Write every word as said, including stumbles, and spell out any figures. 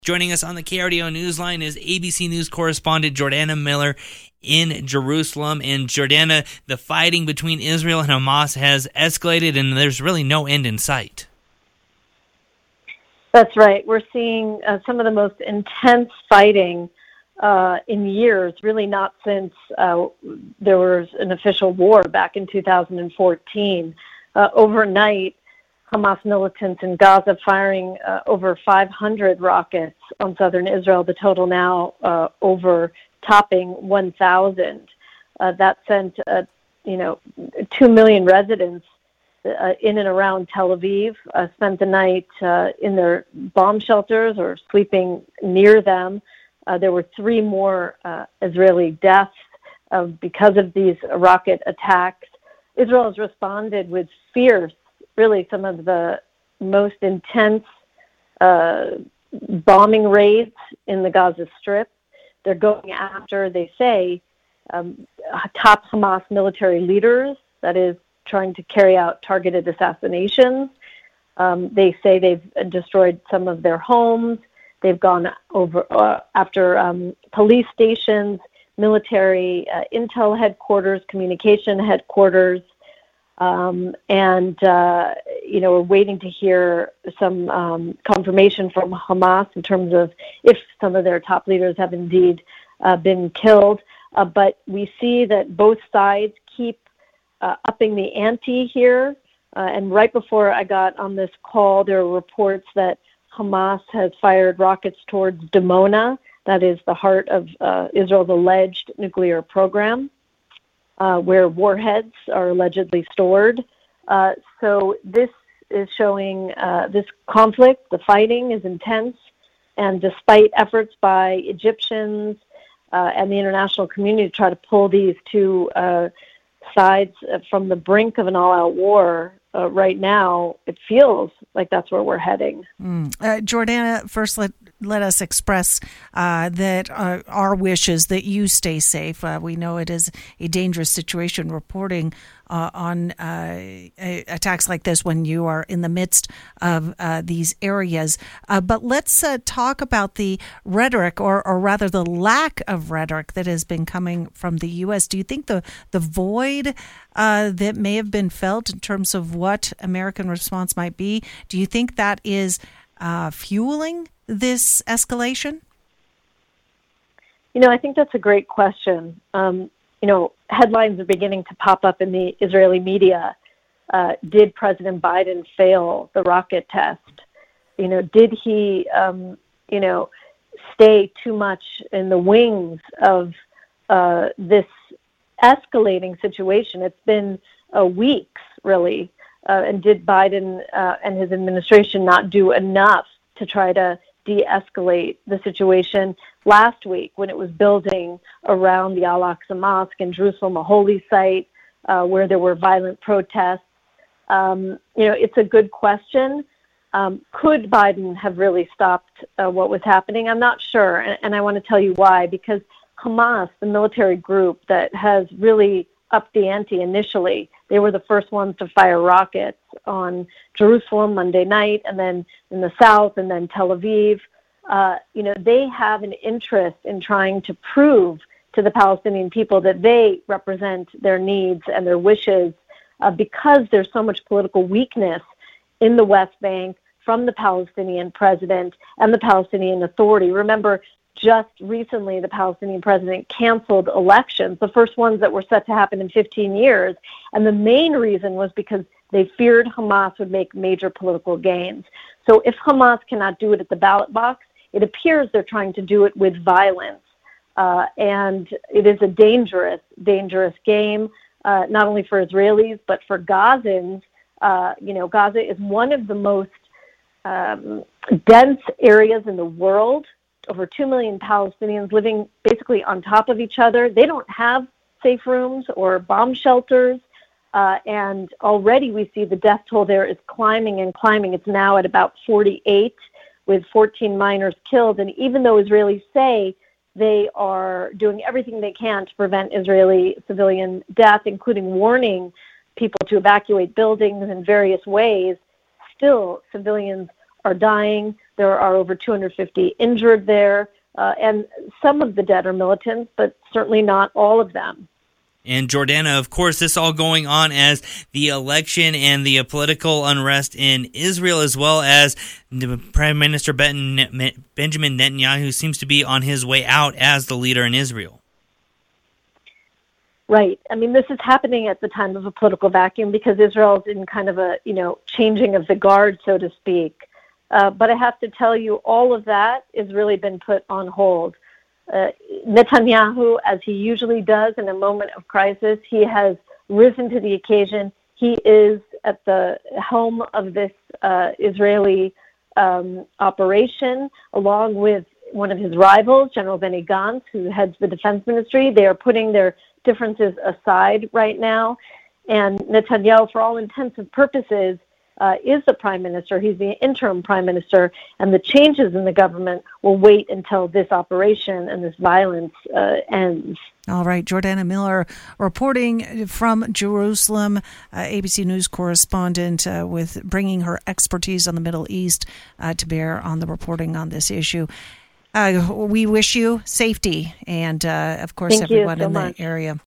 Joining us on the K R D O Newsline is A B C News correspondent Jordana Miller in Jerusalem. And Jordana, the fighting between Israel and Hamas has escalated, and there's really no end in sight. That's right. We're seeing uh, some of the most intense fighting uh, in years, really not since uh, there was an official war back in two thousand fourteen. Uh, overnight, Hamas militants in Gaza firing uh, over five hundred rockets on southern Israel, the total now uh, over topping one thousand. Uh, that sent, uh, you know, two million residents uh, in and around Tel Aviv uh, spent the night uh, in their bomb shelters or sleeping near them. Uh, there were three more uh, Israeli deaths uh, because of these rocket attacks. Israel has responded with fierce, really some of the most intense uh, bombing raids in the Gaza Strip. They're going after, they say, um, top Hamas military leaders, that is, trying to carry out targeted assassinations. Um, they say they've destroyed some of their homes. They've gone over uh, after um, police stations, military uh, intel headquarters, communication headquarters. Um, and, uh, you know, we're waiting to hear some um, confirmation from Hamas in terms of if some of their top leaders have indeed uh, been killed. Uh, but we see that both sides keep uh, upping the ante here. Uh, and right before I got on this call, there were reports that Hamas has fired rockets towards Dimona, that is the heart of uh, Israel's alleged nuclear program. Uh, where warheads are allegedly stored. Uh, so this is showing uh, this conflict, the fighting is intense, and despite efforts by Egyptians uh, and the international community to try to pull these two uh, sides from the brink of an all-out war, uh, right now it feels like that's where we're heading. Mm. Uh, Jordana, first let let us express uh, that uh, our wish is that you stay safe. Uh, we know it is a dangerous situation reporting uh, on uh, attacks like this when you are in the midst of uh, these areas. Uh, but let's uh, talk about the rhetoric, or, or rather the lack of rhetoric that has been coming from the U S. Do you think the, the void uh, that may have been felt in terms of what American response might be, do you think that is uh, fueling this escalation? You know, I think that's a great question. Um, you know, headlines are beginning to pop up in the Israeli media. Uh, did President Biden fail the rocket test? You know, did he, um, you know, stay too much in the wings of uh, this escalating situation? It's been uh, weeks, really. Uh, and did Biden uh, and his administration not do enough to try to de-escalate the situation last week when it was building around the Al-Aqsa Mosque in Jerusalem, a holy site uh, where there were violent protests? Um, you know, it's a good question. Um, could Biden have really stopped uh, what was happening? I'm not sure, and, and I want to tell you why. Because Hamas, the military group that has really upped the ante initially, they were the first ones to fire rockets on Jerusalem Monday night, and then in the south, and then Tel Aviv. Uh, you know, they have an interest in trying to prove to the Palestinian people that they represent their needs and their wishes, uh, because there's so much political weakness in the West Bank from the Palestinian president and the Palestinian Authority. Remember, just recently, the Palestinian president canceled elections, the first ones that were set to happen in fifteen years. And the main reason was because they feared Hamas would make major political gains. So if Hamas cannot do it at the ballot box, it appears they're trying to do it with violence. Uh, and it is a dangerous, dangerous game, uh, not only for Israelis, but for Gazans. Uh, you know, Gaza is one of the most um, dense areas in the world. Over two million Palestinians living basically on top of each other. They don't have safe rooms or bomb shelters. Uh, and already we see the death toll there is climbing and climbing. It's now at about forty-eight, with fourteen minors killed. And even though Israelis say they are doing everything they can to prevent Israeli civilian death, including warning people to evacuate buildings in various ways, still civilians are dying. There are over two hundred fifty injured there, uh, and some of the dead are militants, but certainly not all of them. And Jordana, of course, this all going on as the election and the political unrest in Israel, as well as the Prime Minister Benjamin Netanyahu seems to be on his way out as the leader in Israel. Right. I mean, this is happening at the time of a political vacuum because Israel's in kind of a, you know, changing of the guard, so to speak. Uh, but I have to tell you, all of that has really been put on hold. Uh, Netanyahu, as he usually does in a moment of crisis, he has risen to the occasion. He is at the helm of this uh, Israeli um, operation, along with one of his rivals, General Benny Gantz, who heads the defense ministry. They are putting their differences aside right now. And Netanyahu, for all intents and purposes, Uh, is the prime minister. He's the interim prime minister, and the changes in the government will wait until this operation and this violence uh, ends. All right, Jordana Miller reporting from Jerusalem, uh, A B C News correspondent uh, with bringing her expertise on the Middle East uh, to bear on the reporting on this issue. Uh, we wish you safety and, uh, of course, Thank everyone you so in the much. area.